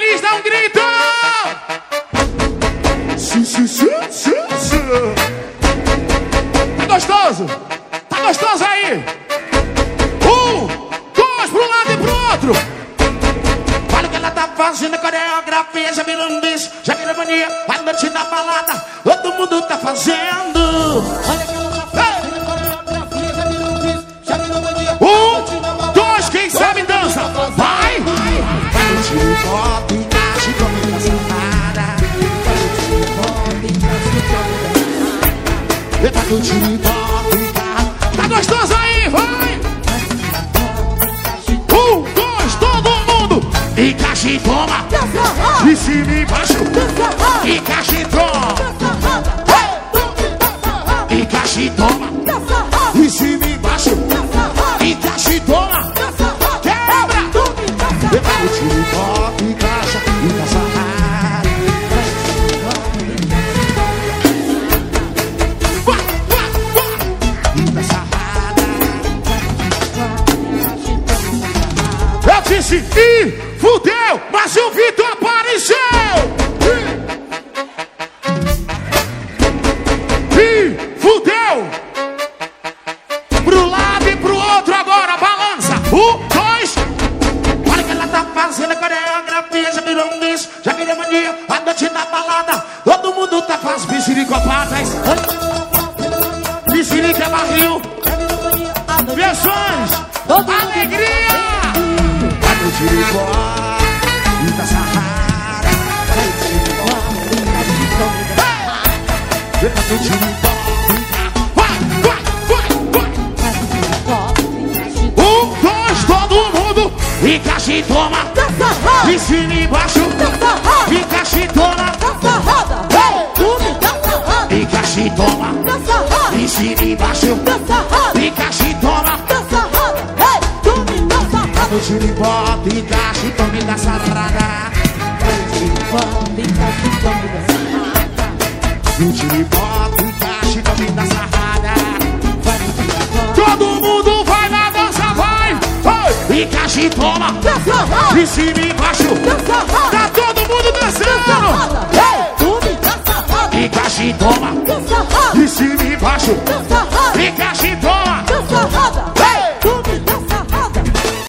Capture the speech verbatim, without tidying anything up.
Paris, dá um grito! Sim, sim, sim, sim, sim. Tá gostoso? Tá gostoso aí? Um, dois, pro lado e pro outro. Olha o que ela tá fazendo, a coreografia já virou um bicho, já virou mania. A noite na balada, todo mundo tá fazendo. Olha que ela tá fazendo, a coreografia já virou um bicho, já virou mania. Um, dois, quem sabe dança. Vai! Vai! Tiro pop, encaixe como tá safada. Tiro pop, encaixe como tá safada. Eita, do tiro pop, tá gostoso aí, vai! Um, dois, todo mundo! Encaixe e toma! De cima e embaixo! Encaixe e toma! Encaixe e toma! De cima e embaixo! Encaixe e toma! Quebra! Eita, do tiro pop, encaixa e tá sarrado. Vai, vai, vai! E tá sarrada. Eu disse, e fudeu, mas o Vitor apareceu! E fudeu! Pro lado e pro outro agora, balança! Um, dois! Olha que ela tá fazendo a coreografia, já virou um bicho, já virou mania. A noite na balada, todo mundo tá fazendo pisciricopatas. Piscirica é barril. Meus sonhos, alegria! Vai no tiricó, e tá sarrada. Vai no tiricó, vai, vai, vai, vai. Um, dois, todo mundo. Encaixe e toma. De cima e embaixo. Encaixe e toma. Encaixe e toma. De cima e embaixo. Encaixe e toma. No tiripop, encaixe e tome da sarrada. No tiripop, encaixe e tome da sarrada. Todo mundo vai na dança, vai! Vai! Encaixe e toma! De cima e embaixo! Tá todo mundo dançando! Encaixe e toma! De cima e embaixo!